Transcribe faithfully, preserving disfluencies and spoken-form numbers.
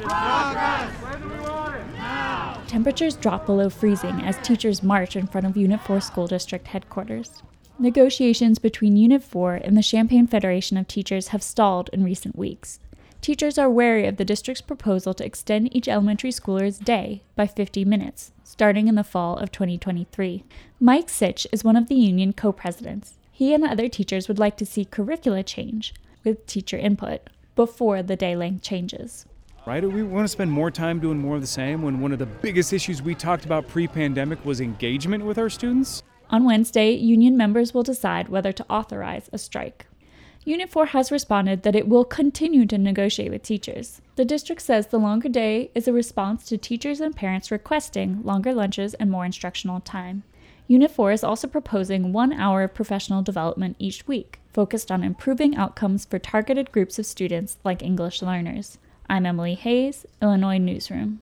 Progress! When do we want it? Now! Temperatures drop below freezing as teachers march in front of Unit four School District headquarters. Negotiations between Unit four and the Champaign Federation of Teachers have stalled in recent weeks. Teachers are wary of the district's proposal to extend each elementary schooler's day by fifty minutes, starting in the fall of twenty twenty-three. Mike Sitch is one of the union co-presidents. He and other teachers would like to see curricula change, with teacher input, before the day length changes. Right? We want to spend more time doing more of the same when one of the biggest issues we talked about pre-pandemic was engagement with our students. On Wednesday, union members will decide whether to authorize a strike. Unit four has responded that it will continue to negotiate with teachers. The district says the longer day is a response to teachers and parents requesting longer lunches and more instructional time. Unit four is also proposing one hour of professional development each week, focused on improving outcomes for targeted groups of students like English learners. I'm Emily Hayes, Illinois Newsroom.